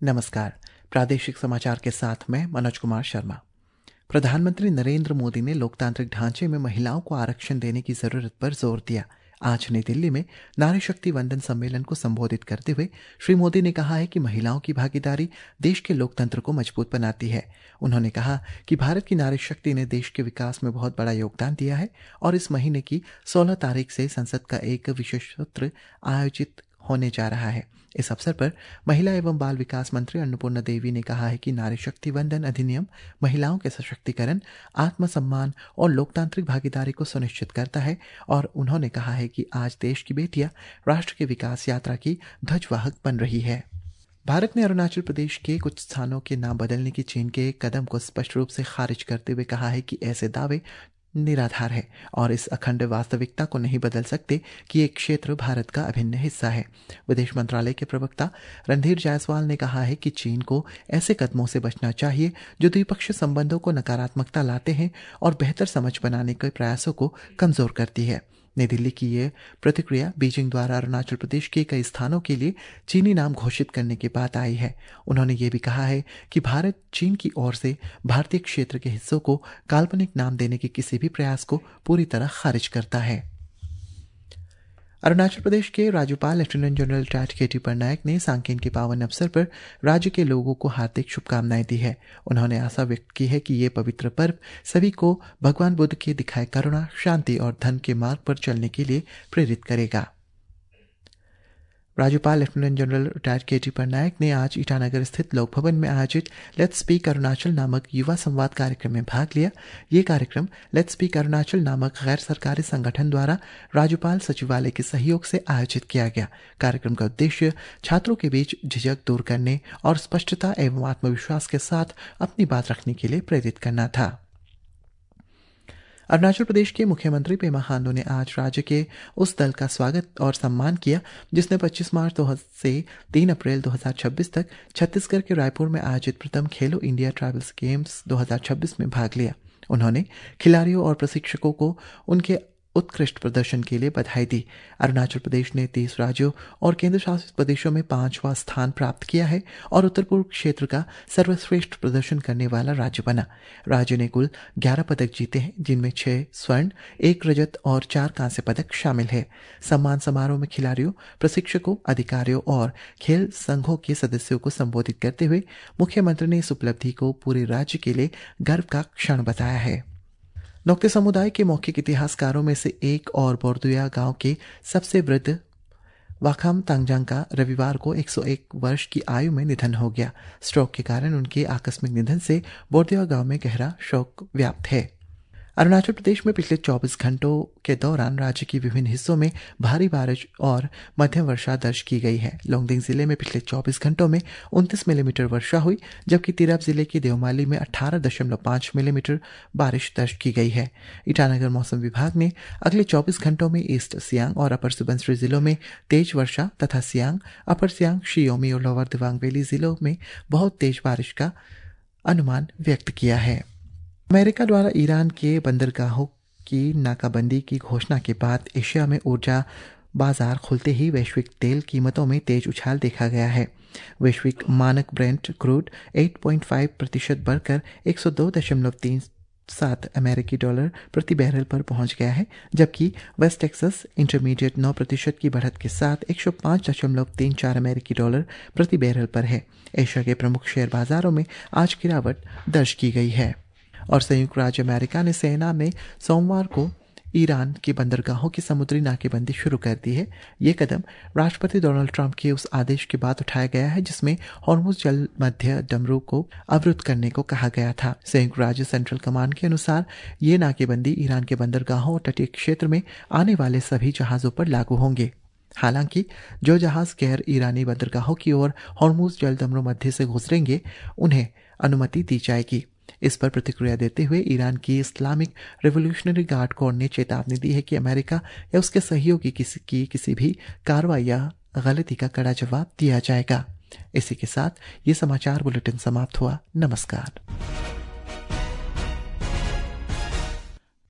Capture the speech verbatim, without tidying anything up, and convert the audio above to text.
नमस्कार। प्रादेशिक समाचार के साथ मैं मनोज कुमार शर्मा। प्रधानमंत्री नरेंद्र मोदी ने लोकतांत्रिक ढांचे में महिलाओं को आरक्षण देने की जरूरत पर जोर दिया। आज नई दिल्ली में नारी शक्ति वंदन सम्मेलन को संबोधित करते हुए श्री मोदी ने कहा है कि महिलाओं की भागीदारी देश के लोकतंत्र को मजबूत बनाती है। उन्होंने कहा कि भारत की नारी शक्ति ने देश के विकास में बहुत बड़ा योगदान दिया है और इस महीने की सोलह तारीख से संसद का एक विशेष सत्र आयोजित होने जा रहा है। इस अवसर पर महिला एवं बाल विकास मंत्री अन्नपूर्णा देवी ने कहा है कि नारी शक्ति वंदन अधिनियम महिलाओं के सशक्तिकरण, आत्मसम्मान और लोकतांत्रिक भागीदारी को सुनिश्चित करता है और उन्होंने कहा है कि आज देश की बेटियां राष्ट्र के विकास यात्रा की ध्वजवाहक बन रही है। भारत ने अरुणाचल प्रदेश के कुछ स्थानों के नाम बदलने की चीन के कदम को स्पष्ट रूप से खारिज करते हुए कहा है कि ऐसे दावे निराधार है और इस अखंड वास्तविकता को नहीं बदल सकते कि ये क्षेत्र भारत का अभिन्न हिस्सा है। विदेश मंत्रालय के प्रवक्ता रणधीर जायसवाल ने कहा है कि चीन को ऐसे कदमों से बचना चाहिए जो द्विपक्षीय संबंधों को नकारात्मकता लाते हैं और बेहतर समझ बनाने के प्रयासों को कमजोर करती है। नई दिल्ली की ये प्रतिक्रिया बीजिंग द्वारा अरुणाचल प्रदेश के कई स्थानों के लिए चीनी नाम घोषित करने के बाद आई है। उन्होंने ये भी कहा है कि भारत चीन की ओर से भारतीय क्षेत्र के हिस्सों को काल्पनिक नाम देने के किसी भी प्रयास को पूरी तरह खारिज करता है। अरुणाचल प्रदेश के राज्यपाल लेफ्टिनेंट जनरल टैट केटी पटनायक ने सांकेन के पावन अवसर पर राज्य के लोगों को हार्दिक शुभकामनाएं दी है। उन्होंने आशा व्यक्त की है कि ये पवित्र पर्व सभी को भगवान बुद्ध के दिखाए करुणा, शांति और धर्म के मार्ग पर चलने के लिए प्रेरित करेगा। राज्यपाल लेफ्टिनेंट जनरल टैट केटी पटनायक ने आज ईटानगर स्थित लोक भवन में आयोजित लेट्स स्पीक अरुणाचल नामक युवा संवाद कार्यक्रम में भाग लिया। ये कार्यक्रम लेट्स स्पीक अरुणाचल नामक गैर सरकारी संगठन द्वारा राज्यपाल सचिवालय के सहयोग से आयोजित किया गया। कार्यक्रम का उद्देश्य छात्रों के बीच झिझक दूर करने और स्पष्टता एवं आत्मविश्वास के साथ अपनी बात रखने के लिए प्रेरित करना था। अरुणाचल प्रदेश के मुख्यमंत्री पेमा खांडू ने आज राज्य के उस दल का स्वागत और सम्मान किया जिसने पच्चीस मार्च से तीन अप्रैल दो हज़ार छब्बीस तक छत्तीसगढ़ के रायपुर में आयोजित प्रथम खेलो इंडिया ट्राइबल्स गेम्स दो हज़ार छब्बीस में भाग लिया। उन्होंने खिलाड़ियों और प्रशिक्षकों को उनके उत्कृष्ट प्रदर्शन के लिए बधाई दी। अरुणाचल प्रदेश ने तीस राज्यों और केंद्र शासित प्रदेशों में पांचवां स्थान प्राप्त किया है और उत्तर पूर्व क्षेत्र का सर्वश्रेष्ठ प्रदर्शन करने वाला राज्य बना। राज्य ने कुल ग्यारह पदक जीते हैं जिनमें छह स्वर्ण, एक रजत और चार कांस्य पदक शामिल है। सम्मान समारोह में खिलाड़ियों, प्रशिक्षकों, अधिकारियों और खेल संघों के सदस्यों को संबोधित करते हुए मुख्यमंत्री ने इस उपलब्धि को पूरे राज्य के लिए गर्व का क्षण बताया है। नोक्ते समुदाय के मौखिक इतिहासकारों में से एक और बोरदुया गांव के सबसे वृद्ध वाखाम तांगजांग का रविवार को एक सौ एक वर्ष की आयु में निधन हो गया। स्ट्रोक के कारण उनके आकस्मिक निधन से बोरदुया गांव में गहरा शोक व्याप्त है। अरुणाचल प्रदेश में पिछले चौबीस घंटों के दौरान राज्य के विभिन्न हिस्सों में भारी बारिश और मध्यम वर्षा दर्ज की गई है। लोंगडिंग जिले में पिछले चौबीस घंटों में उनतीस मिलीमीटर वर्षा हुई जबकि तिरप जिले के देवमाली में अठारह दशमलव पाँच मिलीमीटर बारिश दर्ज की गई है। ईटानगर मौसम विभाग ने अगले चौबीस घंटों में ईस्ट सियांग और अपर सुबनसिरी जिलों में तेज वर्षा तथा सियांग, अपर सियांग, शी योमी और लोअर दिबांग वैली जिलों में बहुत तेज बारिश का अनुमान व्यक्त किया है। अमेरिका द्वारा ईरान के बंदरगाहों की नाकाबंदी की घोषणा के बाद एशिया में ऊर्जा बाजार खुलते ही वैश्विक तेल कीमतों में तेज उछाल देखा गया है। वैश्विक मानक ब्रेंट क्रूड आठ पॉइंट पाँच प्रतिशत बढ़कर एक सौ दो दशमलव तीन सात अमेरिकी डॉलर प्रति बैरल पर पहुंच गया है जबकि वेस्ट टेक्सास इंटरमीडिएट नौ प्रतिशत की बढ़त के साथ एक सौ पाँच दशमलव तीन चार अमेरिकी डॉलर प्रति बैरल पर है। एशिया के प्रमुख शेयर बाजारों में आज गिरावट दर्ज की गई है और संयुक्त राज्य अमेरिका ने सेना में सोमवार को ईरान के बंदरगाहों की समुद्री नाकेबंदी शुरू कर दी है। ये कदम राष्ट्रपति डोनाल्ड ट्रंप के उस आदेश के बाद उठाया गया है जिसमें हॉर्मुज जल मध्य डमरू को अवरुद्ध करने को कहा गया था। संयुक्त राज्य सेंट्रल कमांड के अनुसार ये नाकेबंदी ईरान के बंदरगाहों और तटीय क्षेत्र में आने वाले सभी जहाजों पर लागू होंगे। हालांकि जो जहाज गैर ईरानी बंदरगाहों की ओर हॉर्मुज जल डमरू मध्य से गुजरेंगे उन्हें अनुमति दी जाएगी। इस पर प्रतिक्रिया देते हुए ईरान की इस्लामिक रिवॉल्यूशनरी गार्ड कोर ने चेतावनी दी है कि अमेरिका या उसके सहयोगी किसी की किसी भी कार्रवाई या गलती का कड़ा जवाब दिया जाएगा। इसी के साथ ये समाचार बुलेटिन समाप्त हुआ। नमस्कार।